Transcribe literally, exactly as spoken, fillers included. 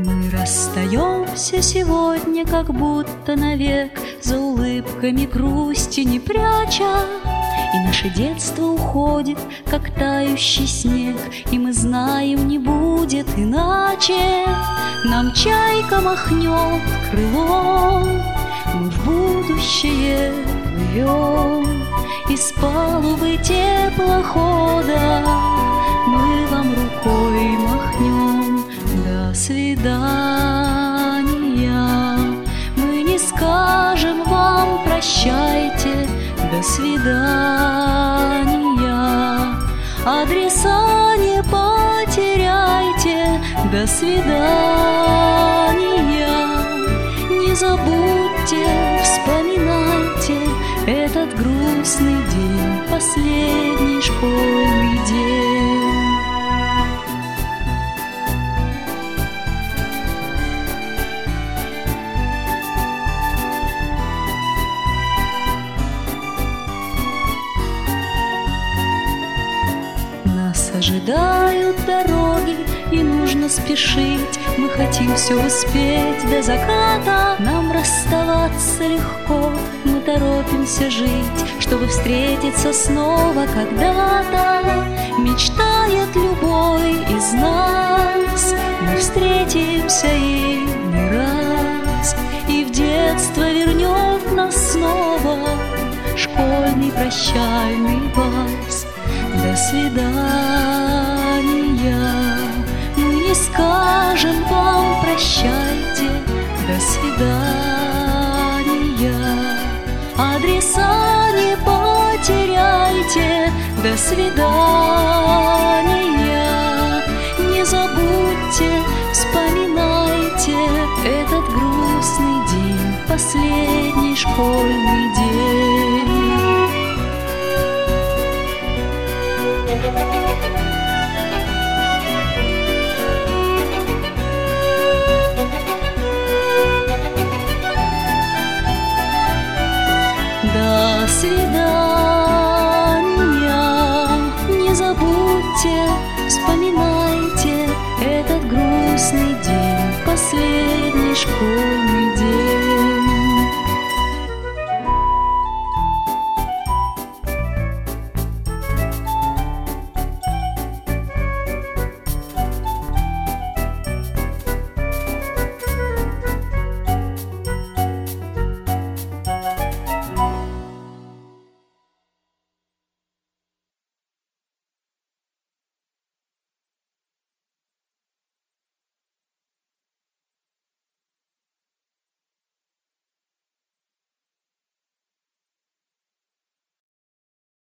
Мы расстаемся сегодня, как будто навек, за улыбками грусти не пряча. И наше детство уходит, как тающий снег, и мы знаем, не будет иначе. Нам чайка махнет крылом, мы в будущее плывем. Из палубы теплохода мы вам рукой махнем. До свидания. Мы не скажем вам прощайте. До свидания. Адреса не потеряйте. До свидания. Не забудьте, вспоминайте этот грустный день, последний школьный день. Нас ожидают дороги, и нужно спешить. Мы хотим все успеть до заката. Нам расставаться легко, мы торопимся жить, чтобы встретиться снова когда-то. Мечтает любой из нас, мы встретимся и не раз. И в детство вернет нас снова школьный прощальный вальс. До свидания. Мы не скажем вам прощайте. До свидания. Адреса не потеряйте. До свидания. Не забудьте, вспоминайте этот грустный день, последний школьный день. До свидания. Не забудьте, вспоминайте этот грустный день, последний школьный